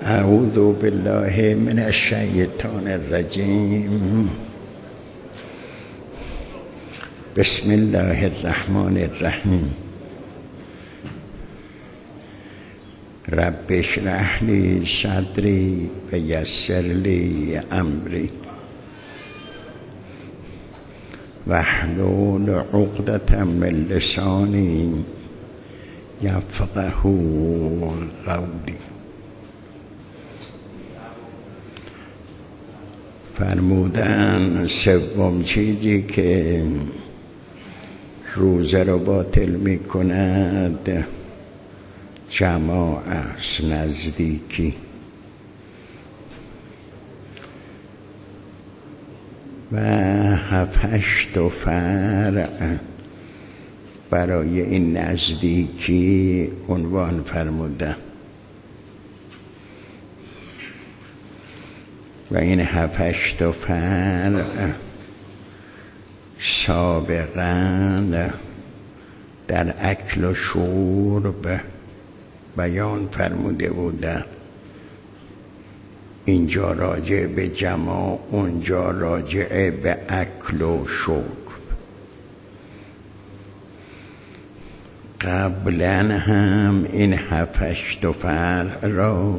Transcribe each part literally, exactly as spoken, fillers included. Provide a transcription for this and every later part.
اعوذ بالله من الشیطان الرجیم. بسم الله الرحمن الرحیم. رب اشرح لی صدری و یسر لی امری واحلل عقدة من لسانی یفقهوا قولی. فرمودن سوم چیزی که روزه رو باطل می کند جماع است، نزدیکی. و هفت هشت فرع برای این نزدیکی عنوان فرمودن و این هفت هشت فرع سابقاً در اکل و شرب بیان فرموده بودند. اینجا راجع به جماع، اونجا راجع به اکل و شرب. قبلا هم این هفت هشت فرع را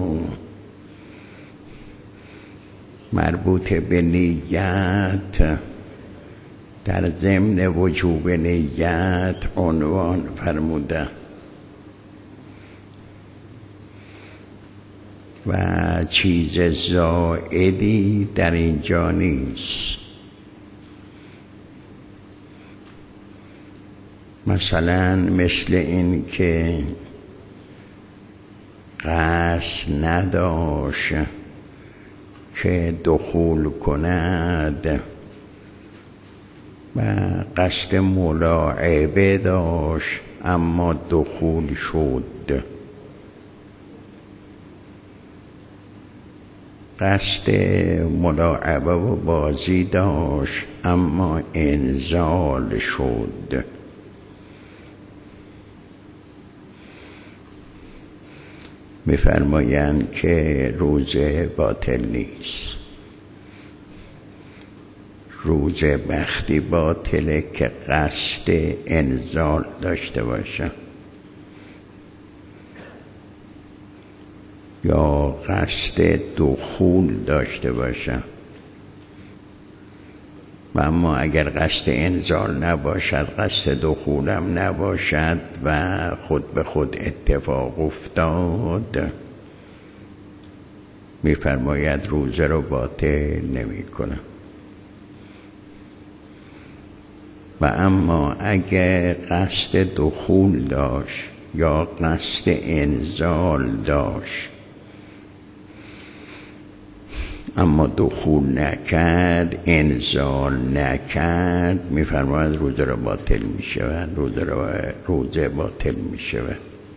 مربوط به نیت در ضمن وجوب نیت عنوان فرموده و چیز زائدی در اینجا نیست. مثلا مثل این که قصد نداشت که دخول کند و قصد ملاعبه داشت اما دخول شد. قصد ملاعبه و بازی داشت اما انزال شد. می‌فرمایند که روزه باطل نیست. روزه وقتی باطله که قصد انزال داشته باشه یا قصد دخول داشته باشه. و اما اگر قصد انزال نباشد، قصد دخولم نباشد و خود به خود اتفاق افتاد، می‌فرماید روزه رو باطل نمی کنه. و اما اگر قصد دخول داشت یا قصد انزال داشت اما دخول نکرد، انزال نکرد، می‌فرماید روزه رو باطل می‌شود. روزه رو روزه باطل می‌شود.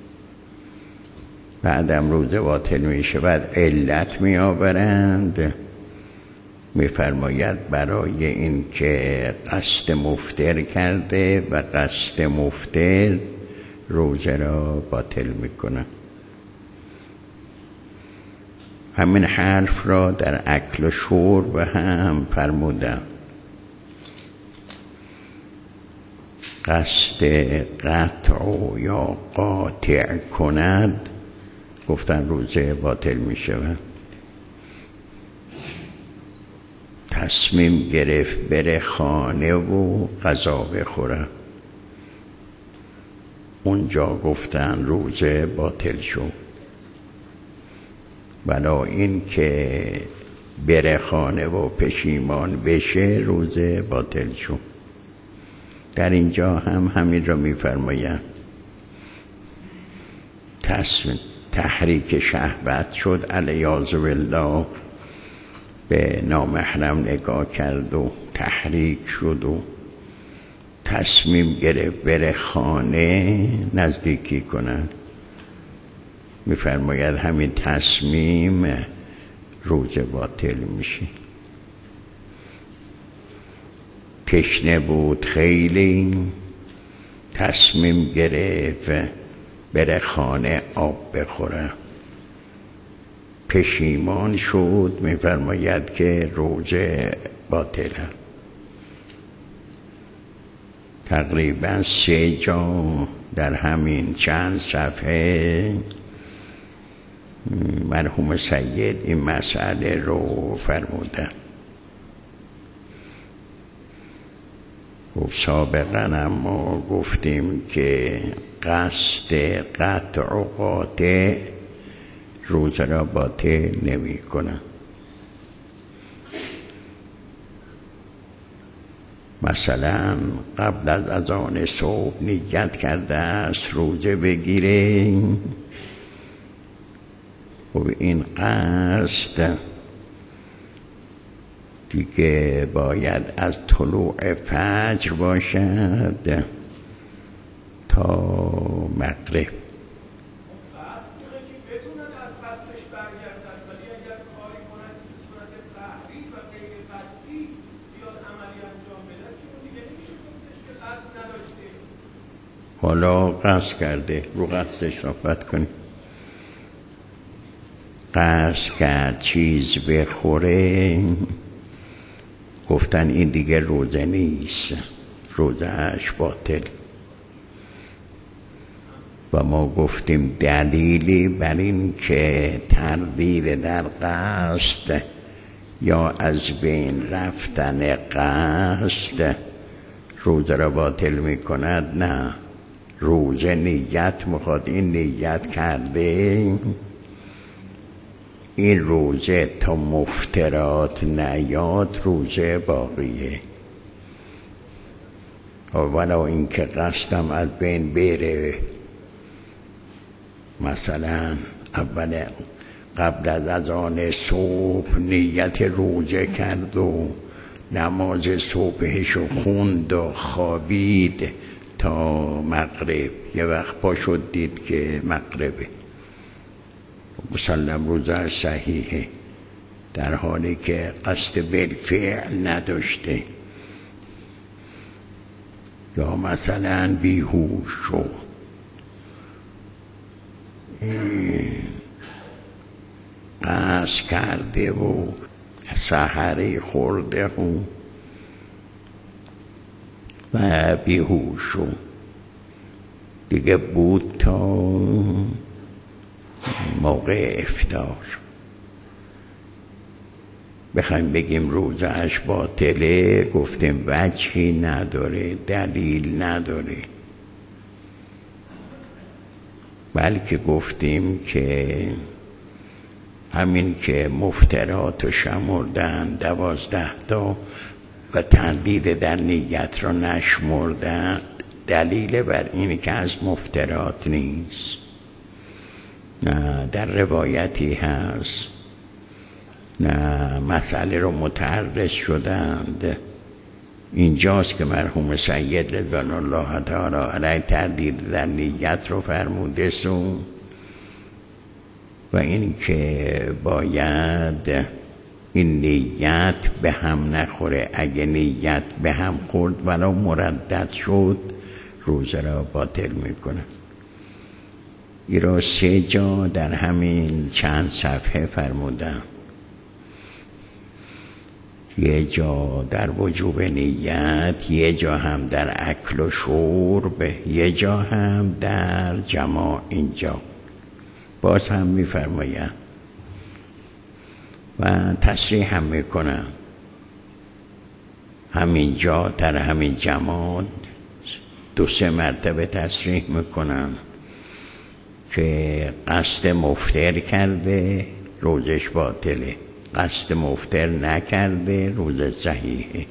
بعدم روزه باطل می‌شود علت می‌آورند. می‌فرماید برای این که قصد مفطر کرده و قصد مفطر روزه را باطل می‌کند. همین حرف را در اکل و شرب هم فرمودم. قصد قطع یا قاطع کند، گفتن روزه باطل می شود. تصمیم گرفت بره خانه و غذا بخوره، اونجا گفتن روزه باطل شد. ولی این که بره خانه و پشیمان بشه روزه باطل شد. در اینجا هم همین را می‌فرمایند. تصمیم تحریک شهوت شد، علیاذ بالله، به نامحرم نگاه کرد و تحریک شد و تصمیم گرفت بره خانه نزدیکی کند. می‌فرماید همین تصمیم روزه باطل میشه. تشنه بود خیلی، تصمیم گرفت بره خانه آب بخوره. پشیمان شد می‌فرماید که روزه باطل است. تقریبا سه جا در همین چند صفحه مرحوم سید این مسئله رو فرمودن. و سابقا هم ما گفتیم که قصد قطع و قاطع روزه را باطل نمی کنن. مثلا قبل از اذان صبح نیت کرده است روزه بگیره، و این قصد دیگه باید از طلوع فجر باشد تا مغرب. حالا قصد کرده، رو قصدش صحبت کنیم. قصد کرد چیز بخوره، گفتن این دیگه روزه نیست، روزهش باطل. و ما گفتیم دلیلی بر این که تردید در قصد یا از بین رفتن قصد روزه را باطل می کند، نه، روزه نیت میخواد، این نیت کرده این روزه تا مفترات نیاد روزه باقیه. اولا این که قصدم از بین بره، مثلا اول قبل از اذان صبح نیت روزه کرد و نماز صبحشو خوند و خوابید تا مغرب، یه وقت پا شد دید که مغربه، مسلم روزه صحیحه، در حالی که قصد بالفعل نداشته. یا مثلا بیهوش شد، قصد کرده و سحری خورده و و بیهوش شد، دیگه بود تا موقع افطار. بخوایم بگیم روزهش باطله، گفتیم وجهی نداره، دلیل نداره، بلکه گفتیم که همین که مفترات رو شمردن دوازده تا و تردید در نیت رو نشمردن، دلیل بر این که از مفترات نیست. نه، در روایتی هست، نه، مسئله رو متعرض شدند. اینجاست که مرحوم سید رضوان الله تعالی علیه تردید در نیت رو فرموده سو، و این که باید این نیت به هم نخوره. اگه نیت به هم خورد ولو مردد شد روزه را باطل میکنه. این را سه جا در همین چند صفحه فرمودم. یه جا در وجوب نیت، یه جا هم در اکل و شرب، یه جا هم در جماع. اینجا باز هم میفرمایم و تصریح هم میکنم، همین جا در همین جماع دو سه مرتبه تصریح میکنم که قصد مفطر کرده روزش باطله، قصد مفطر نکرده روزه صحیحه.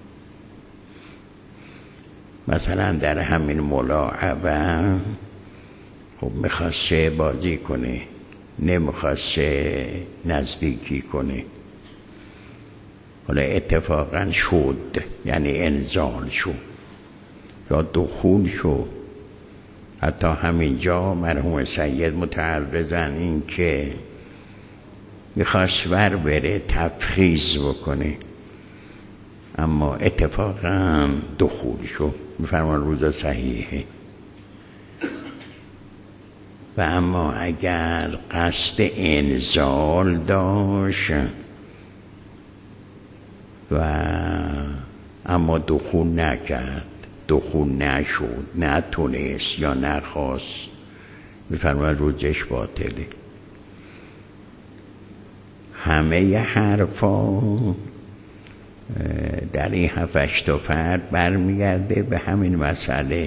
مثلا در همین ملاعبه خب میخواسته بازی کنه، نمیخواسته نزدیکی کنه، حالا اتفاقا شد، یعنی انزال شد یا دخول شد. حتی همینجا مرحوم سید متعرضن این که میخواست ور بره تفخیص بکنه، اما اتفاقا دخول شد، میفرمان روزه صحیحه. و اما اگر قصد انزال داشت و اما دخول نکرد، دخول نشد، نتونست یا نخواست، میفرماید روزش باطله. همه حرفا در این هفت تا فرد برمیگرده به همین مسئله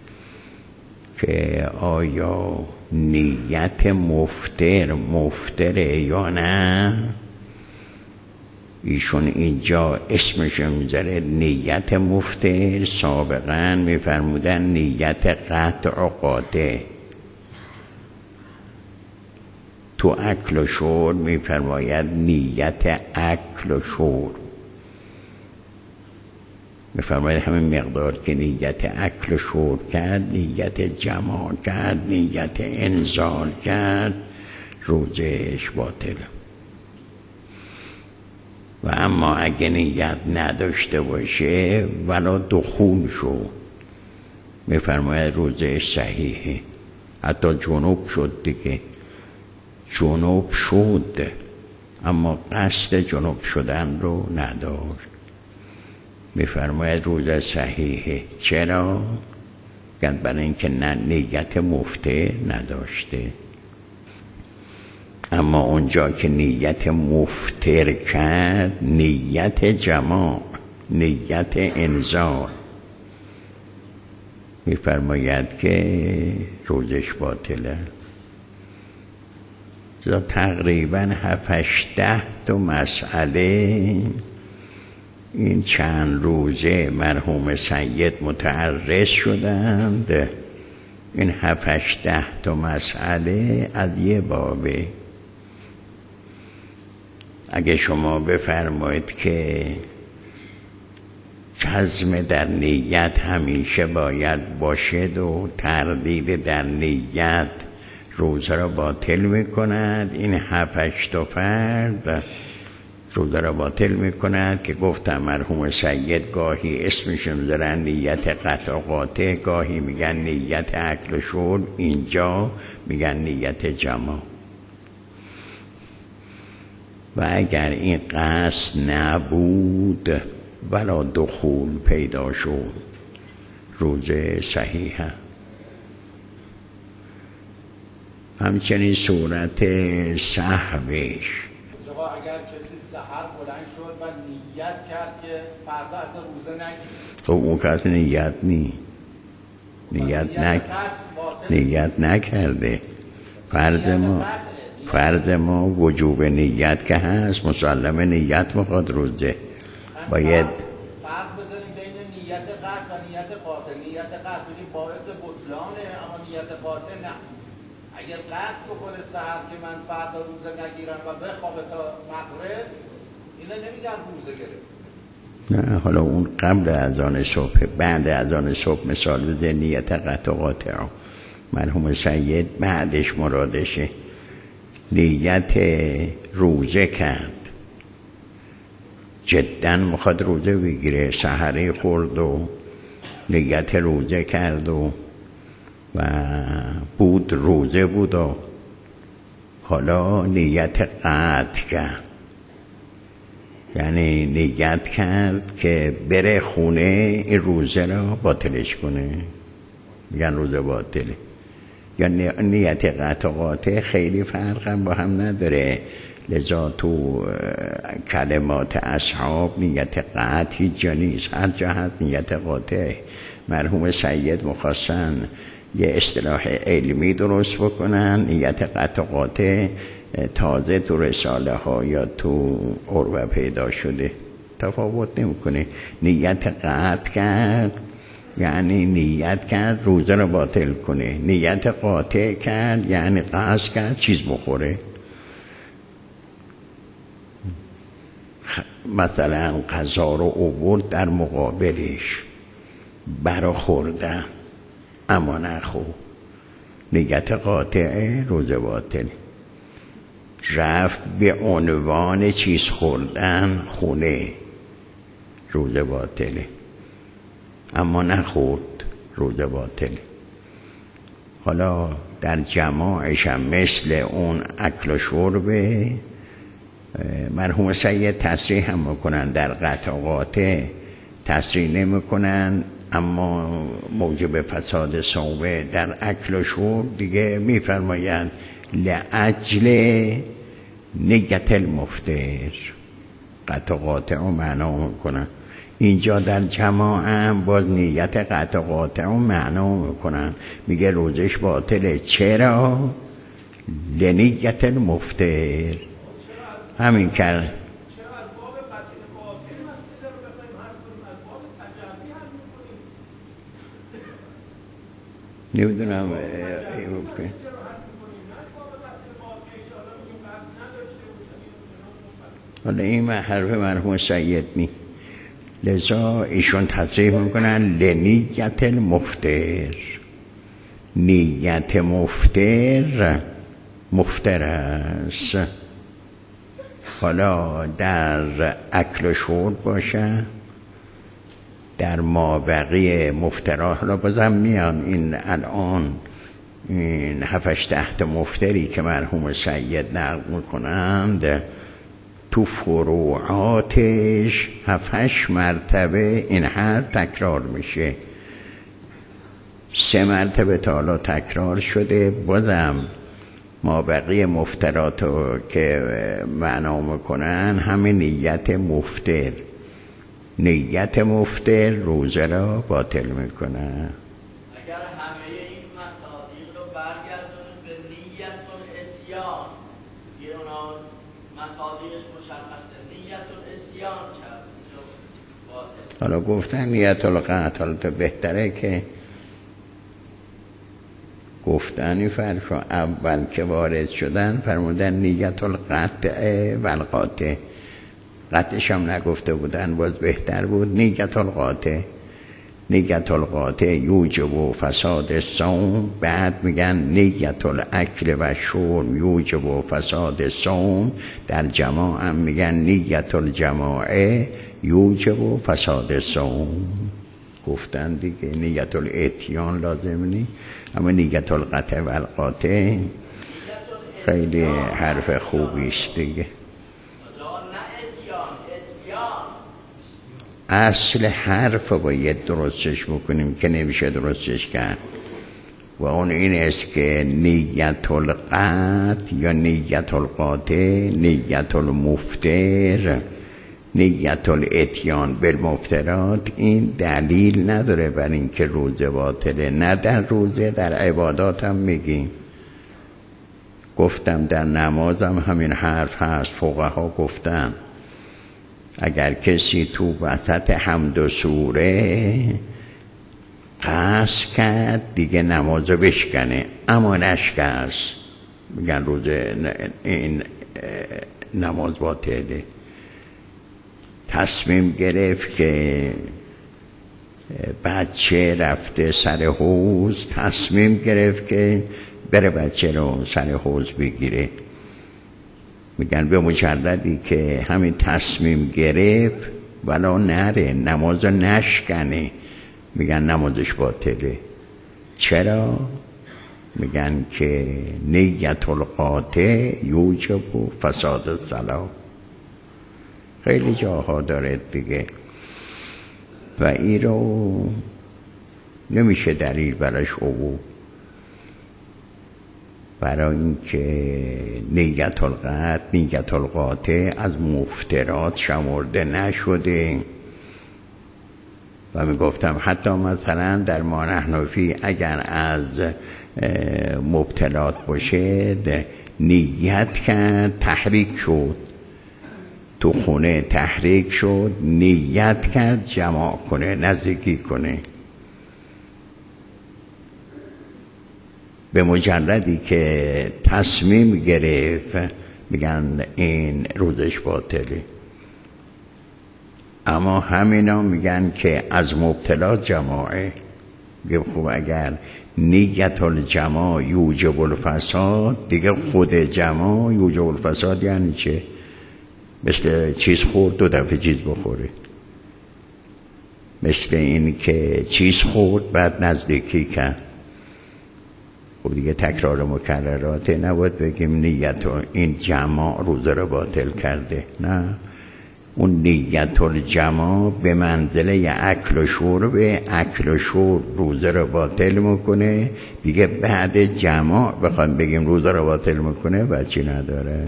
که آیا نیت مفتر مفتره یا نه. ایشون اینجا اسمش میذاره نیت مفتر، سابقا میفرمودن نیت قطع و قاطع. تو اکل و شرب میفرماید نیت اکل و شرب، میفرماید همین مقدار که نیت اکل و شرب کرد، نیت جماع کرد، نیت انزال کرد، روزش باطله. و اما اگه نیت نداشته باشه ولا دخول شو، میفرماید روزش صحیحه. حتی جنوب شد دیگه، جنوب شد اما قصد جنوب شدن رو نداشت، میفرماید روزه صحیحه. چرا؟ برای اینکه نه نیت مفتر نداشته. اما اونجا که نیت مفتر کرد، نیت جماع، نیت انزال، میفرماید که روزش باطله. تقریبا هفتش ده تا مسئله این چند روزه مرحوم سید متعرض شدند. این هفتش ده تا مسئله از یه بابه. اگه شما بفرمایید که جزم در نیت همیشه باید باشد و تردید در نیت روزه را باطل میکند، این هفتش تا فرد روزه را باطل میکند که گفتم مرحوم سید گاهی اسمشون دارن نیت قطع و قاطع، گاهی میگن نیت اکل و شرب، اینجا میگن نیت جماع. و اگر این قصد نبود ولا دخول پیدا شد، روزه صحیحه. همچنین صورت سهوش، اگر کسی سحر بلند شد و نیت کرد که فردا اصلا روزه نگیره، خب اون کسی نیت نی نیت نک نیت نکرده. فرض ما فرض ما وجوب نیت که هست، مسلمه نیت میخواد روزه. باید فرق بذاریم بین نیت قطع و نیت قاطع. نیت قطع بگیم باعث بطلانه، اما نیت قاطع نه. اگر قصد بکنه سحر که من فردا روزه نگیرم و بخوابه تا مغرب، اینا نمیگن روزه گرفت. نه، حالا اون قبل اذان صبح، بعد اذان صبح مثال بده نیت قطع و قاطع. مرحوم سید بعدش مرادشه نیت روزه کرد، جدا میخواد روزه بگیره، سحری خورد و نیت روزه کرد و و بود روزه بود و حالا نیت قطع کرد، یعنی نیت کرد که بره خونه این روزه را باطلش کنه، میگن روزه باطله. یا نیت قطع قاطع خیلی فرق هم با هم نداره. لذا تو کلمات اصحاب نیت قطع هیچ جا نیست، هر جا هست نیت قاطع. مرحوم سید مخواستن یه اصطلاح علمی درست بکنن، نیت قطع قاطع تازه تو رساله ها یا تو عروه پیدا شده، تفاوت نمیکنه. نیت قطع کرد یعنی نیت کرد روزه رو باطل کنه، نیت قاطع کرد یعنی قصد کرد چیز بخوره. مثلا غذا رو آورد در مقابلش، برآوردن اما نخورد، نیت قاطعه، روزه باطل. رفت به عنوان چیز خوردن خونه، روزه باطله، اما نخورد، روزه باطله. حالا در جماعش هم مثل اون اکل و شرب. مرحوم سید تصریح هم میکنن، در قطعات تصریح نمیکنن، اما موجب فساد صوبه در اکل و شرب دیگه میفرمایند لعجل نیت المفتر. قطعات رو معنا میکنن. اینجا در جماعه هم باز نیت قطعات رو معنا میکنن، میگه روزش باطله. چرا؟ لنیت المفتر. همین کرد. نمیدونم حالا این حرف مرحوم سید نی، لذا ایشون تصریح میکنن لنیت المفتر. نیت مفتر مفتر است. حالا در اکل و شرب باشه، در مابقی مفترها. حالا بازم میان این الان این هفتش تحت مفتری که مرحوم سید نقل میکنند تو فروعاتش هفتش مرتبه این هر تکرار میشه. سه مرتبه تا حالا تکرار شده. بازم مابقی مفتراتو که معنا میکنن همه نیت مفتر. نیت مفتر روزه را باطل میکنه. اگر همه این مصادیق رو برگردونیم به نیت الاسیان، یه اونا مصادیقش مشخصه، نیت الاسیان کرد باطل. حالا گفتن نیت القطع، حالا تو بهتره که گفتنی فرق. اول که وارد شدن فرمودن نیت القطع و القاطع. قطعش هم نگفته بودن، باز بهتر بود. نیت القاطع، نیت القاطع یوجب و فساد الصوم. بعد میگن نیت الاکل و شرب یوجب و فساد الصوم. در جماع هم میگن نیت الجماعه یوجب و فساد الصوم. گفتن دیگه نیت الاتیان لازم نی، اما نیت القطع و القاطع خیلی حرف خوبیست دیگه. اصل حرف باید درستش بکنیم که نمیشه درستش کرد، و اون این است که نیت القطع یا نیت القاطع، نیت المفتر، نیت الاتیان بالمفترات، این دلیل نداره بر این که روزه باطله. نه در روزه، در عبادات هم میگیم. گفتم در نمازم همین حرف هست. فقها گفتن اگر کسی تو وسط حمد و سوره قصد کرد دیگه نمازو بشکنه، اما نشکست، میگن روزه این نماز باطله. تصمیم گرفت که بچه رفته سر حوض، تصمیم گرفت که بره بچه رو سر حوض بگیره، میگن به مجردی که همین تصمیم گرفت ولا نره نماز نشکنه، میگن نمازش باطله. چرا؟ میگن که نیت القاطع یوجب و فساد الصلاة. خیلی جاها داره دیگه، و این رو نمیشه دلیل براش عبور، برای اینکه نیت القطع، نیت القاطع از مفترات شمرده نشده. و میگفتم حتی مثلا در ما نحنفی اگر از مبتلات باشه نیت کرد تحریک شد، تو خونه تحریک شد، نیت کرد جماع کنه، نزدیکی کنه، به مجردی که تصمیم گرفت میگن این روزش باطله. اما همینا میگن که از مبتلات جماعه. خب اگر نیت الجماع یوجب الفساد، دیگه خود جماع یوجب الفساد یعنی چه؟ مثل چیز خورد دو دفعه چیز بخوره، مثل این که چیز خورد بعد نزدیکی کرد. خب دیگه تکرار مکررات نباید بگیم نیت این جماع روزه رو باطل کرده. نه، اون نیت الجماع به منزله اکل و شرب، اکل و شرب روزه رو باطل میکنه دیگه. بعد جماع بخوام بگیم روزه رو باطل میکنه بچی نداره.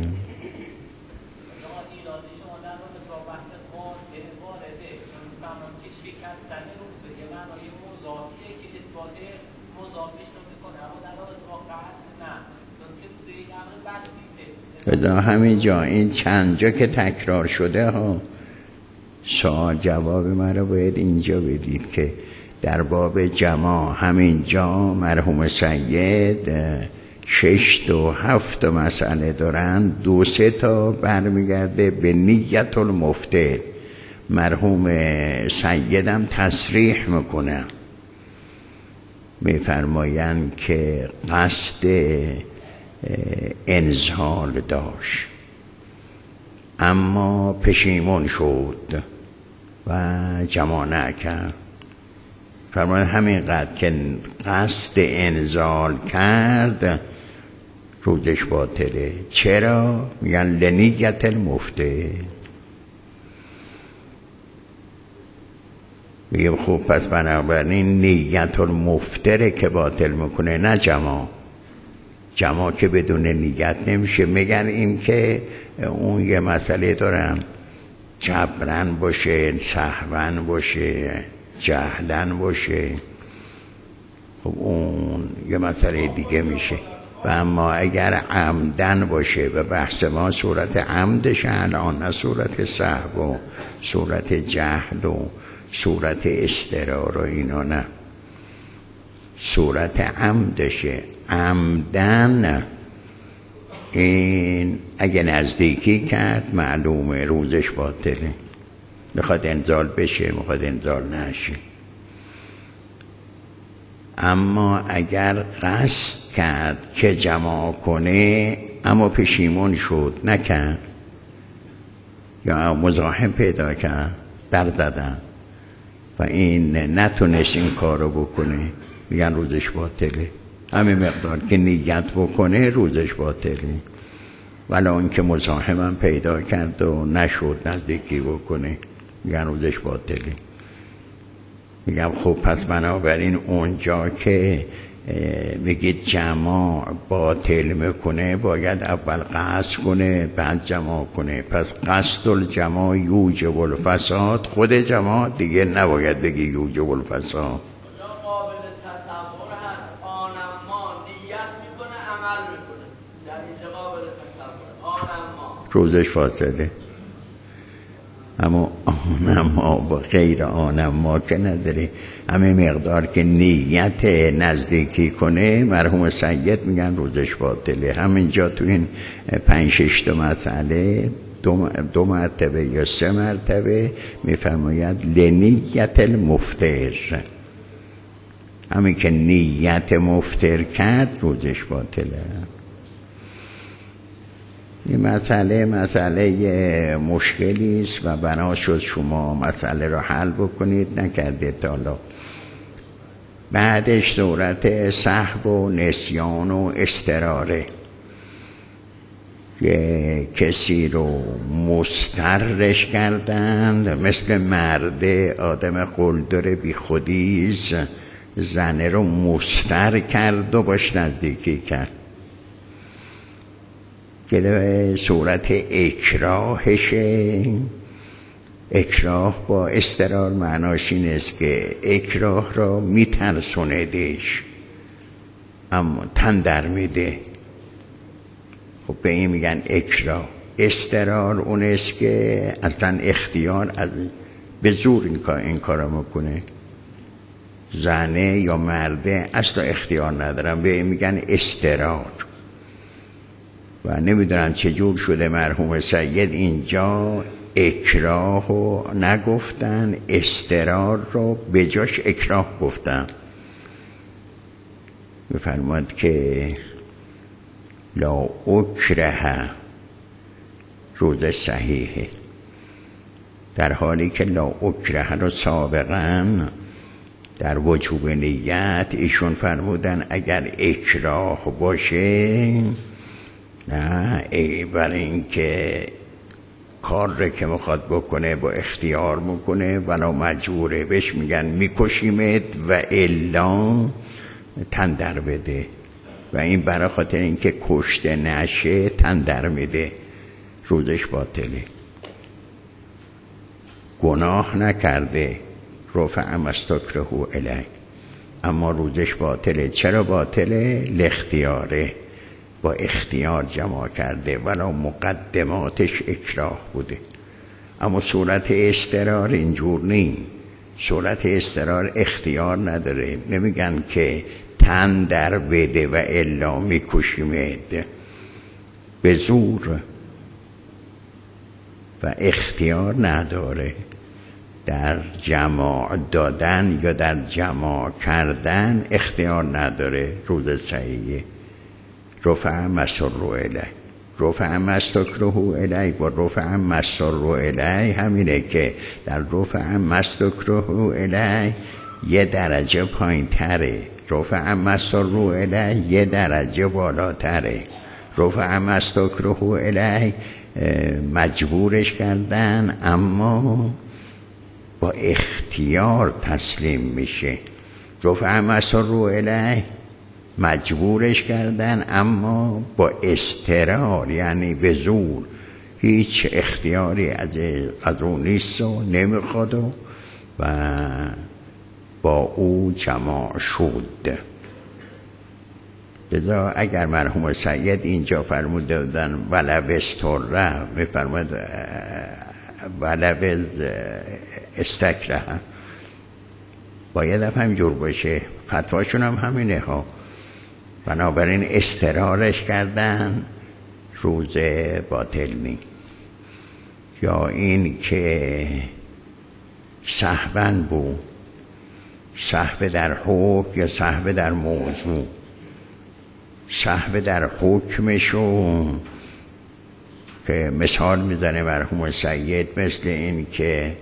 بذار همین جا این چند جا که تکرار شده ها، سوال جواب من رو باید اینجا بدید که در باب جماع همین جا مرحوم سید شش تا هفت مسئله دارن، دو سه تا برمیگرده به نیت المفطر. مرحوم سیدم تصریح میکنه، میفرمایند که قصد انزال داشت اما پشیمون شد و جماع نکرد. فرمان همین قدر که قصد انزال کرد روزش باطله. چرا؟ میگن لنیت المفطر. میگم خوب پس بنابراین نیت المفطره که باطل میکنه، نه جماع. جماع که بدون نیت نمیشه. میگن این که اون یه مسئله دارن، جبرن باشه، سهون باشه، جهلن باشه، خب اون یه مسئله دیگه میشه. و اما اگر عمدن باشه و بحث ما صورت عمدش الان، نه صورت سهو و صورت جهل و صورت استرار و اینا، نه، صورت عمدشه. عمدن این اگه نزدیکی کرد معلومه روزش باطله، میخواد انزال بشه میخواد انزال نشه. اما اگر قصد کرد که جماع کنه اما پشیمون شد نکرد، یا مزاحم پیدا کرد در زدن و این نتونست این کارو بکنه، میگن روزش باطله. همین مقدار که نیت بکنه روزش باطله. ولی اون که مزاحمم پیدا کرد و نشد نزدیکی بکنه، میگن روزش باطله. میگم خب پس بنابراین اونجا که میگید جماع باطل میکنه باید اول قصد کنه بعد جماع کنه. پس قصد الجماع یوجب الفساد، خود جماع دیگه نباید بگی یوجب الفساد. روزش فاسده. اما آنما با غیر آنما که نداره. همه مقدار که نیت نزدیکی کنه مرحوم سید میگن روزش باطله. همینجا تو این پنج شش تا مسئله دو, دو مرتبه یا سه مرتبه میفرماید لنیت المفطر. همین که نیت مفطر کرد روزش باطله. این مسئله مسئله مشکلی است و بنا شد شما مسئله رو حل بکنید، نکردید تا حالا. بعدش صورت سهو و نسیان و استراره. یه کسی رو مسترش کردند، مثل مرده آدم قلدر بی خودیز زنه رو مستر کرد و باش نزدیکی کرد. که صورت اکراهشه. اکراه با استرار معناش این است که اکراه را میترسوندش اما تن در میده. خب به این میگن اکراه. استرار اون است که اصلا اختیار از به زور این کار این کارو میکنه. زنه یا مرده اصلا اختیار ندارن، به این میگن استرار. و نمیدونم چجور شده مرحوم سید اینجا اکراه رو نگفتن، استرار رو به جاش اکراه گفتن. میفرماد که لا اکره روز صحیحه، در حالی که لا اکره رو سابقا در وجوب نیت ایشون فرمودن اگر اکراه باشه، نه ای برای اینکه کار رو که میخواد بکنه با اختیار میکنه ولی مجبوره، بهش میگن میکشیمت و الا تن در بده، و این برای خاطر اینکه کشته نشه تن در میده، روزش باطله. گناه نکرده، رفع ما استکره الیه، اما روزش باطله. چرا باطله؟ لاختیاره، با اختیار جمع کرده ولی مقدماتش اکراه بوده. اما صورت اضطرار اینجور نی، صورت اضطرار اختیار نداره، نمیگن که تن در بده و الا میکشیمت، به زور و اختیار نداره. در جماع دادن یا در جماع کردن اختیار نداره، روز صحیحه. رفع ما استکره الیه، رفع ما استکره الیه با رفع ما استکره الیه همینه که در رفع ما استکره الیه یه درجه پایین تره، رفع ما استکره الیه یه درجه بالاتره. رفع ما استکره الیه مجبورش کردن اما با اختیار تسلیم میشه. رفع ما استکره الیه مجبورش کردن اما با اضطرار، یعنی به زور، هیچ اختیاری از از اون نیست و نمیخواد و با او جماع شد. لذا اگر مرحوم سید اینجا فرموده بودن ولو استره، میفرمود ولو استکره، باید هم همینجور باشه، فتواشون هم همینه ها. بنابراین استرارش کردن، روز باطل نی. یا این که سهون بود، سهو در حکم یا سهو در موضوع. سهو در حکمشو که مثال میزنه مرحوم سید، مثل این که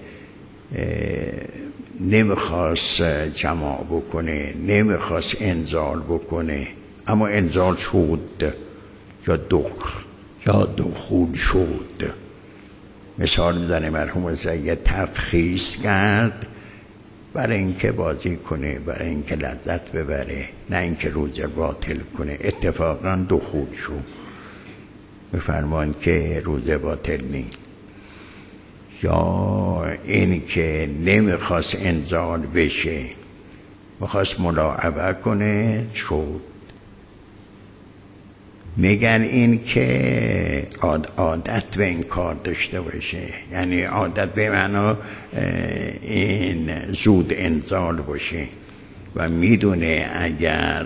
نمیخواست جماع بکنه، نمیخواست انزال بکنه اما انزال شد، یا دخ یا دخول شد. مثال میزنه مرحوم سید تفخیص کرد برای اینکه بازی کنه، برای اینکه لذت ببره، نه اینکه روزه باطل کنه. اتفاقا دخول شد، میفرمان که روزه باطل نیست. یا این که نمیخواست انزال بشه، میخواست ملاعبه کنه، شد. میگن این که عادت به این کار داشته باشه، یعنی عادت به معنا این زود انزال باشه و میدونه اگر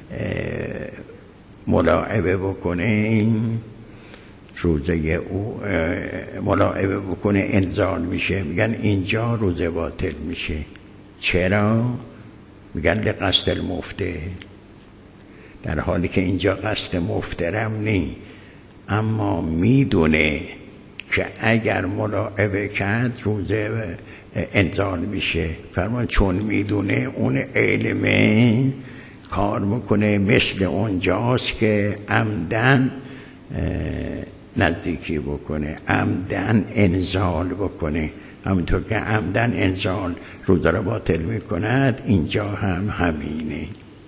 ملاعبه بکنه روزه او ملاعبه بکنه انزال میشه. میگن اینجا روزه باطل میشه. چرا؟ میگن لقصد المفطر، در حالی که اینجا قصد مفطرم نی، اما میدونه که اگر ملاعبه کرد روزه انزال میشه. فرمان چون میدونه اون علمه کار میکنه، مثل اونجاست که عمدن نزدیکی بکنه، عمدن انزال بکنه. همونطور که عمدن انزال روزه را باطل میکند، اینجا هم همینه.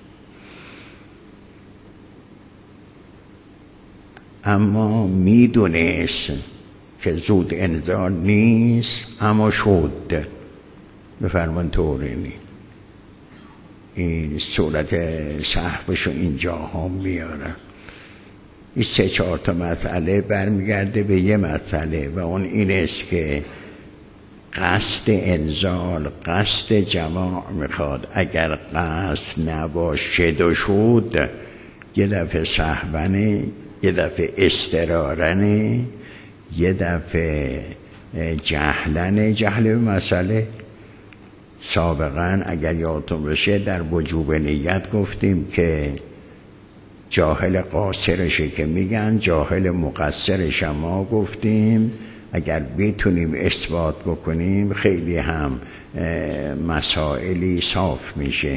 اما میدونست که زود انزال نیست اما شد. بفرمان طورینی این صورت صحبشو اینجا هم میارم. این سه چهار تا مسئله برمیگرده به یه مسئله و اون این است که قصد انزال، قصد جماع میخواد. اگر قصد نباشد و شد، یه دفعه سهونه، یه دفعه استرارنه، یه دفعه جهلنه. جهل به مسئله سابقا اگر یادتون بشه در وجوب نیت گفتیم که جاهل قاصرشه که میگن، جاهل مقصرش ما گفتیم اگر بتونیم اثبات بکنیم خیلی هم مسائلی صاف میشه.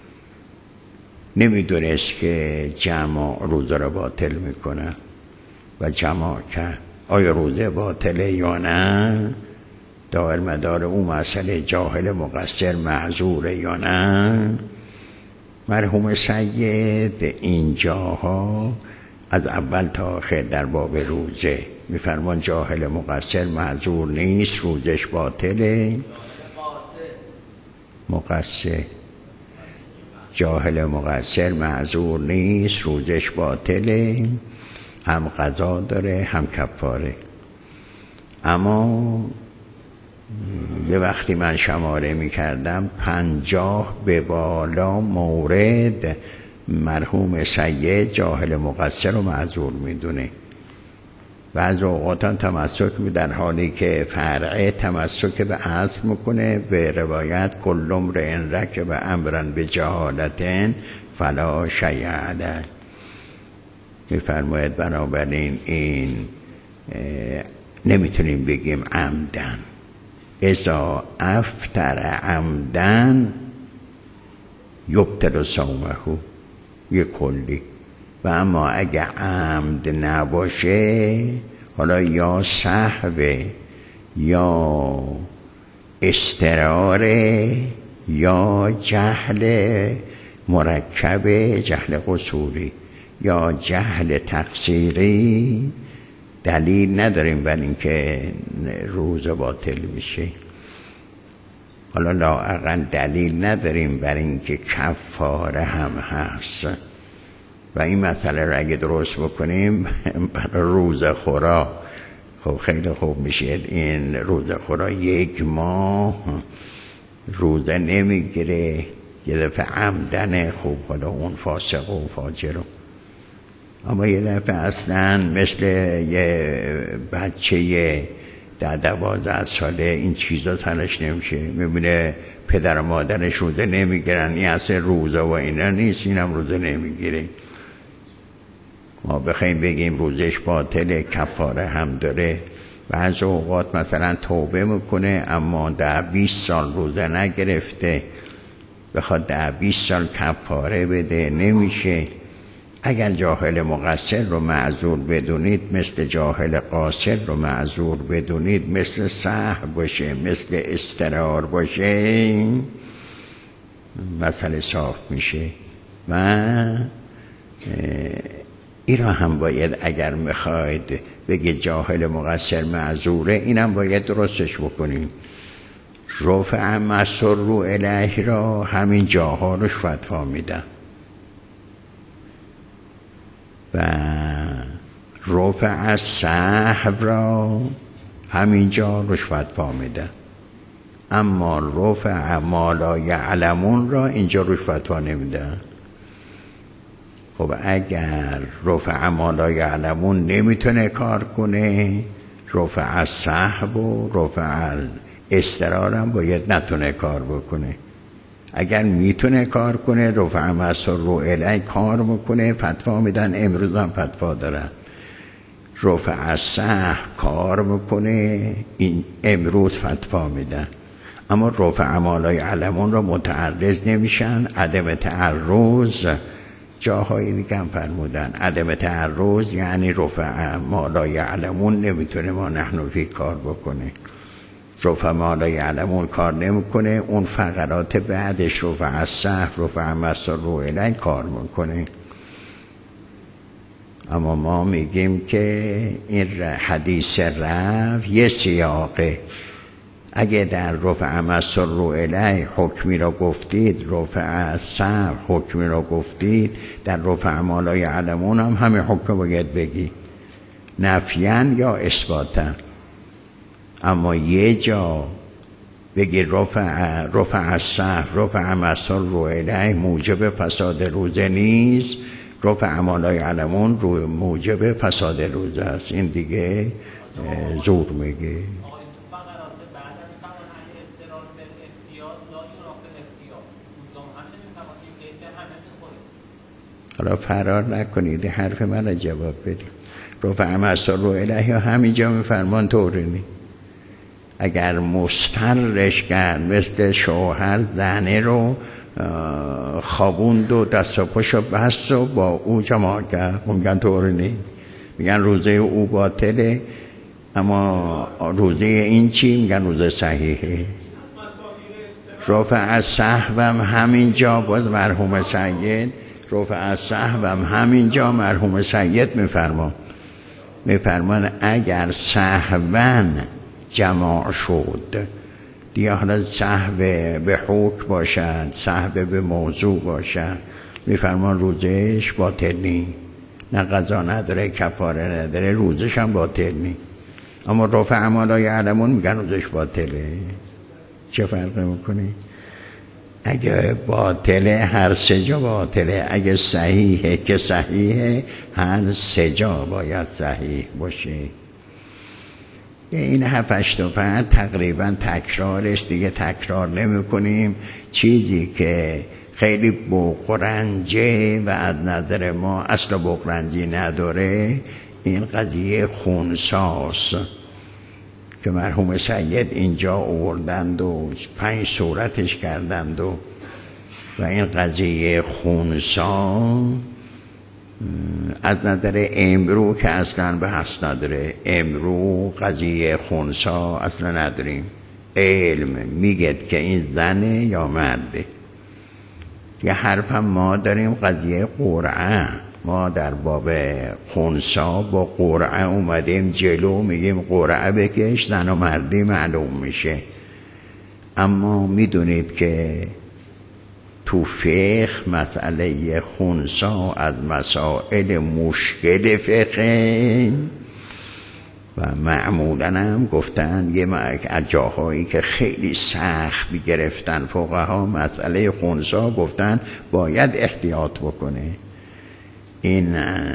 نمیدونست که جمع روزه را باطل میکنه و جمع کرد. آیا روزه باطله یا نه؟ دائر مدار اون مسئله جاهل مقصر معذوره یا نه؟ مرحوم سید اینجاها از اول تا آخر در باب روزه میفرمان جاهل مقصر معذور نیست، روزش باطله. مقصر جاهل مقصر معذور نیست، روزش باطله، هم قضا داره هم کفاره. اما یه وقتی من شماره میکردم پنجاه به بالا مورد مرحوم سید جاهل مقصر رو معذور میدونه. بعض اوقاتان تمسک می در حالی که فرعه تمسک به اصل میکنه به روایت کل امرئ رکب امرا به جهالتن فلا شیء علیه. میفرماید بنابراین این نمیتونیم بگیم عمدن. اذا افطر عمدن یبطل صومه، یه کلی. و اما اگه عمد نباشه، حالا یا سهو یا استراره یا جهل مرکب، جهل قصوری یا جهل تقصیری، دلیل نداریم بر اینکه روزه باطل میشه. حالا لااقل دلیل نداریم بر اینکه کفاره هم هست. و این مسئله را اگه درست بکنیم برای روزه خورا خب خیلی خوب میشه. این روزه خورا یک ماه روزه نمیگیره، یه دفعه عمدن، خوب حالا اون فاسق و فاجر. اما یه دفعه اصلا مثل یه بچه در دوازده ساله این چیزا سرش نمیشه، میبینه پدر و مادرش روزه نمیگیرن، این اصلا روزه و اینا نیست، اینم روزه نمیگیره. ما بخوایم بگیم روزش باطله، کفاره هم داره. بعض اوقات مثلا توبه میکنه اما ده بیست سال روزه نگرفته، بخواد ده بیست سال کفاره بده، نمیشه. اگر جاهل مقصر رو معذور بدونید مثل جاهل قاصر رو معذور بدونید، مثل سهو باشه، مثل استرار باشه، مسئله صاف میشه. و این را هم باید اگر میخواید بگید جاهل مقصر معذوره، اینم باید درستش بکنیم. رفع مسر رو الیه را همین جاها روش فتوا میدن و رفع سهو را همین جا روش فتوا میدن، اما رفع ما لا یعلمون را اینجا روش فتوا نمیدن. خب اگر رفع ما لا یعلمون نمیتونه کار کنه، رفع سهو و رفع استرار هم باید نتونه کار بکنه. اگر میتونه کار کنه رفع مسر رو الی کار بکنه، فتوا میدن، امروز هم فتوا دارن. رفع سهو کار بکنه، این امروز فتوا میدن. اما رفع ما لا یعلمون را متعرض نمیشن. عدم تعرض جاهایی دیگه هم فرمودن، عدم تعرض یعنی رفع ما لا یعلمون نمیتونه ما نحن فی کار بکنه. رفع ما لا یعلمون کار نمیکنه، اون فقرات بعدش رفع سهو، رفع مسر رو الی کار میکنه. اما ما میگیم که این حدیث رفع یه سیاقه. اگه در رفع مسر رو الی حکمی را گفتید، رفع سهو حکمی را گفتید، در رفع ما لا یعلمون هم همین حکم باید بگی، نفیاً یا اثباتاً. اما یه جا بگی رفع رفع سهو، رفع مسر رو الی موجب فساد روزه نیست، رفع ما لا یعلمون رو موجب فساد روزه است. این دیگه زور میگه. حالا فرار نکنید، حرف من را جواب بدید. رفع مسار رو الهی همینجا میفرمان طوری اگر مسترش کرد مثل شوهر زنه رو خوابوند و دست و پاشو بست و با او جماع کرد، میگن طوری نی، میگن روزه او باطله، اما روزه این چی؟ میگن روزه صحیحه. رفع از سهوم همینجا باز مرحوم سید رفع از سهوم همینجا مرحوم سید میفرمان میفرمان اگر سهون جماع شد دیگه، حالا سهو به حکم باشد، سهو به موضوع باشد، میفرمان روزش باطل نی، نه قضا نداره، کفاره نداره، روزش هم باطل نی. اما رفع اعمال یعلمون میگن روزش باطله. چه فرق میکنه؟ اگه باطله هر سه جا باطله، اگه صحیحه که صحیحه هر سه جا باید صحیح باشه. این هفتش فرد تقریبا تکرارش دیگه تکرار نمی کنیم. چیزی که خیلی بغرنجه و از نظر ما اصلا بغرنجی نداره این قضیه خونساس که مرحوم سید اینجا آوردند و پنج صورتش کردند و و این قضیه خونسا از نظر امرو که اصلا بحث نداره، امرو قضیه خونسا اصلا نداریم. علم میگه که این زنه یا مرده. یه حرف هم ما داریم قضیه قرعه، ما در باب خونسا با قرعه اومدیم جلو، میگیم قرعه بکش زن و مردی معلوم میشه. اما میدونید که تو فقه مسئله خونسا از مسائل مشکل فقه و معمولا هم گفتن یه از جاهایی که خیلی سخت گرفتن فقها مسئله خونسا، گفتن باید احتیاط بکنه. این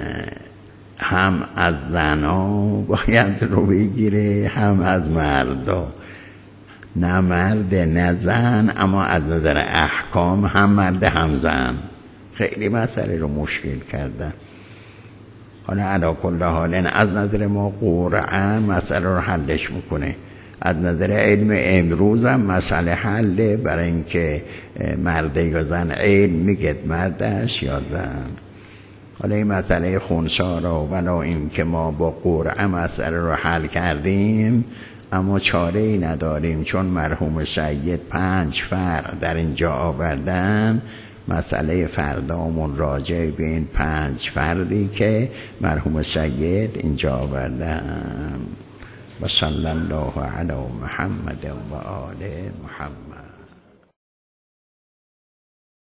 هم از زنا باید رو بگیره هم از مردا، نه مرد نه زن، اما از نظر احکام هم مرد هم زن. خیلی مسئله رو مشکل کردن. حالا علا کل حال از نظر ما قرعه مسئله رو حلش میکنه، از نظر علم امروز هم مسئله حله، برای اینکه مرد یا زن علم میگه مرد است یا زن. حالا این مسئله خونسا رو ولا این که ما با قرعه مسئله رو حل کردیم، اما چاره ای نداریم، چون مرحوم سید پنج فرع در اینجا آوردن. مسئله فردامون راجع به این پنج فردی که مرحوم سید اینجا آوردن. و صلی الله علی محمد و آل محمد.